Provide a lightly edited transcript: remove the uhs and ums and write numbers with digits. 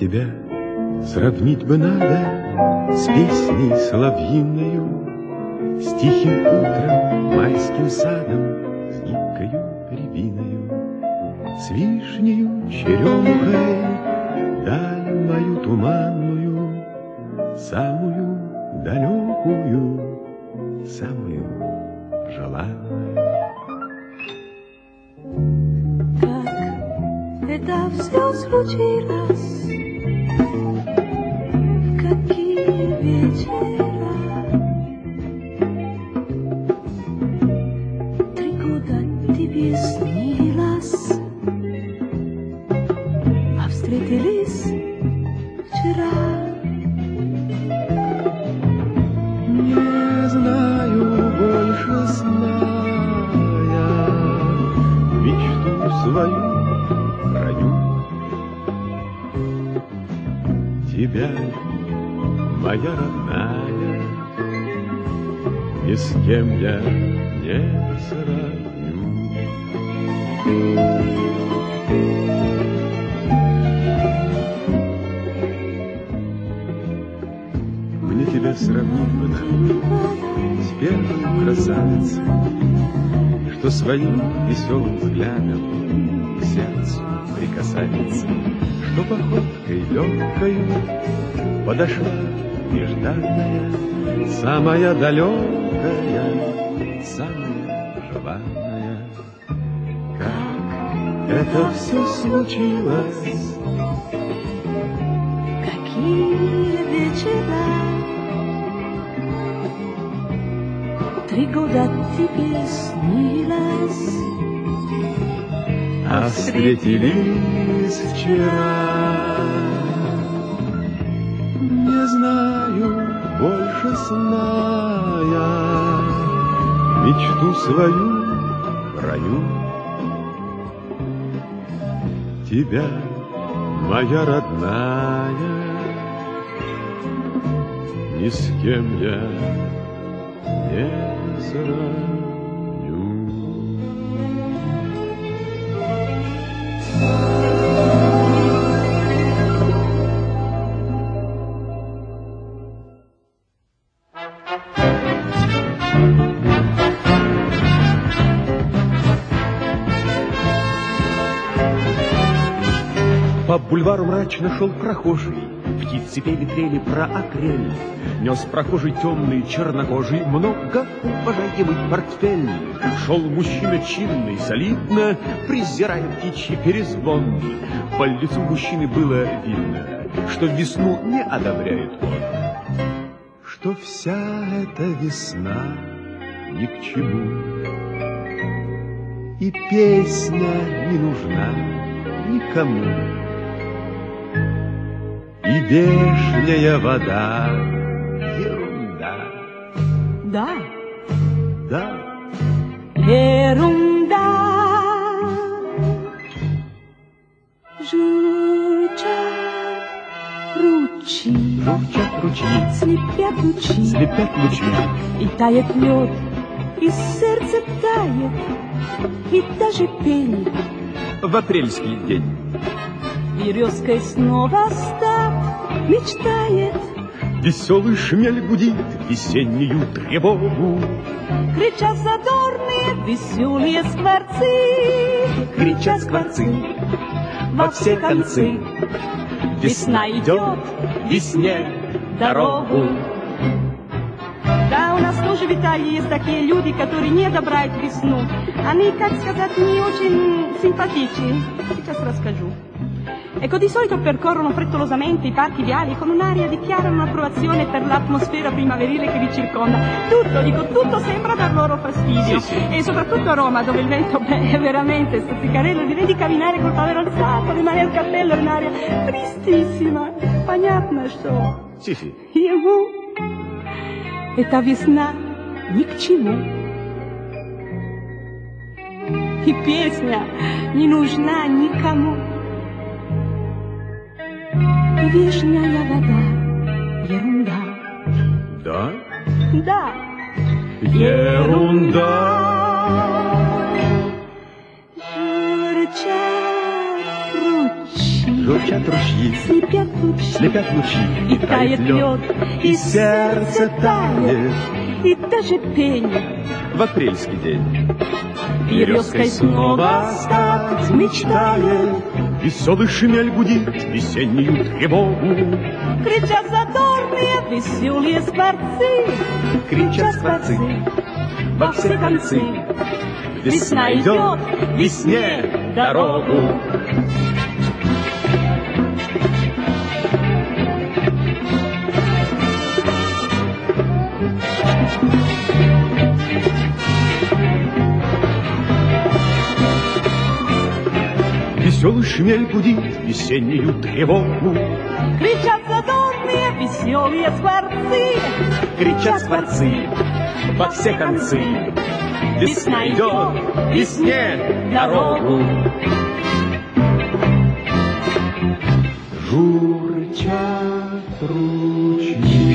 тебя сравнить бы надо с песней соловьиною, с тихим утром, майским садом, с гибкою рябиною, с вишнею, черемухой, даль мою туманную, самую далекую, самую желанную. Как это все случилось, в какие вечера, 3 года тебе снилось, а встретились вчера. Не знаю больше сна я, мечту свою храню. Тебя, моя родная, ни с кем я не сравню. Мне тебя сравнить бы надо с первой красавицей, что своим веселым взглядом к сердцу прикасается, что походкой легкою подошла нежданная, самая далекая, самая желанная. Как это все случилось, Какие вечера, 3 года тебе снилось, а встретились вчера. Не знаю больше сна я, мечту свою храню. Тебя, моя родная, ни с кем я не сравню. По бульвару мрачно шел прохожий, птицы пели трели про акрель. Нес прохожий темный, чернокожий, многоуважаемый портфель. Шел мужчина чинный, солидно, презирая птичий перезвон. По лицу мужчины было видно, что весну не одобряет он. Что вся эта весна ни к чему, и песня не нужна никому, и вешняя вода ерунда. да, Да, ерунда. Журчат ручьи, Журчат ручьи, слепят лучи, слепят лучи, и тает лед, и сердце тает, и даже пень. в апрельский день. Березкой снова став мечтает, веселый шмель гудит весеннюю тревогу. кричат задорные веселые скворцы, Кричат скворцы во все концы. Весна идет весне дорогу. Да, у нас тоже в Италии есть такие люди, которые не одобряют весну. Они, как сказать, не очень симпатичны. Сейчас расскажу. Ecco, di solito percorrono frettolosamente i parchi viali con un'aria di chiara approvazione per l'atmosfera primaverile che li circonda. Tutto, dico, tutto sembra dar loro fastidio. Sì. E soprattutto a Roma, dove il vento, è veramente stuzzicarello, li vedi camminare col pavero alzato, rimanere il cappello in aria tristissima. Понятно, что Sì. ему эта весна ни к чему. И песня не нужна никому. И вишняя вода ерунда. Да? Да. Ерунда. Журчат ручьи, журчат ручьи, слепят лучи, и тает лед, и сердце тает, и даже пень. в апрельский день. Березкой снова стать мечтает, Веселый шмель гудит весеннюю тревогу. кричат задорные веселые скворцы, Кричат скворцы во все концы. Весна идет, весне дорогу. Веселый шмель гудит весеннюю тревогу. Кричат задорные веселые скворцы, Кричат скворцы во все концы. Весна идет, весне дорогу. журчат ручьи.